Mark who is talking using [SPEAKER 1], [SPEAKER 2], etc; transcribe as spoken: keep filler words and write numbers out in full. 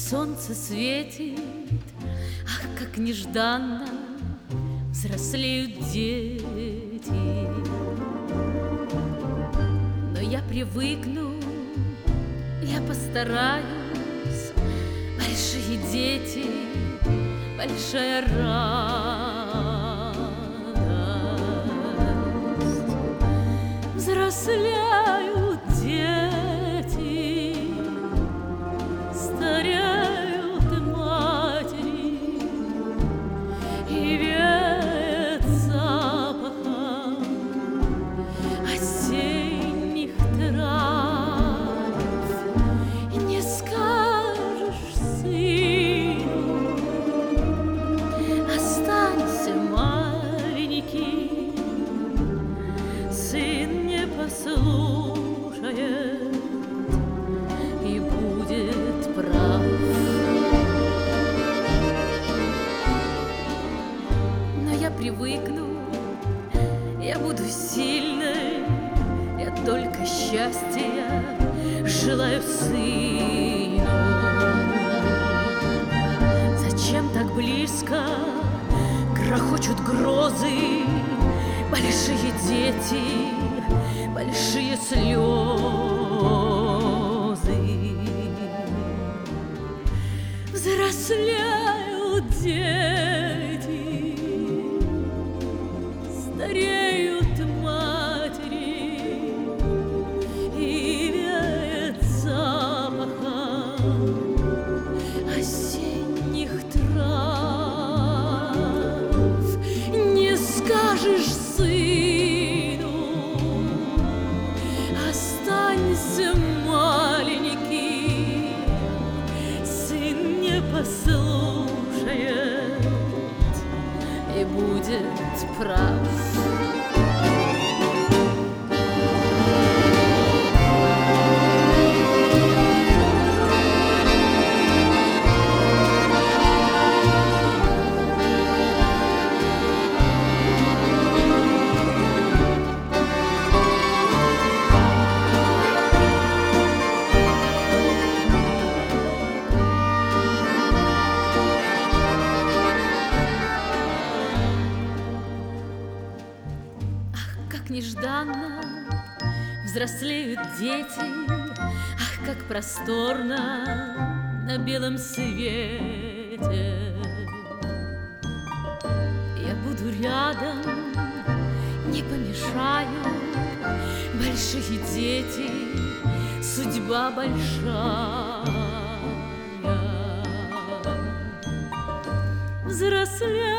[SPEAKER 1] солнце светит, ах, как нежданно взрослеют дети. Но я привыкну, я постараюсь. Большие дети, большая радость. Взрослеют дети, стареют матери, и веет запахом осенних трав. Не скажешь сыну: останься маленький. Сын не послушает и будет прав. Но я привыкну, я буду сильной, я только счастья желаю сыну. Зачем так близко грохочут грозы? Большие дети, большие слезы. Взрослеют дети, стареют матери, и веет запахом осенних трав. Не скажешь сыну: останься маленький. Сын не послушает и будет прав. Как нежданно взрослеют дети, ах, как просторно на белом свете. Я буду рядом, не помешаю. Большие дети, судьба большая. Взрослеют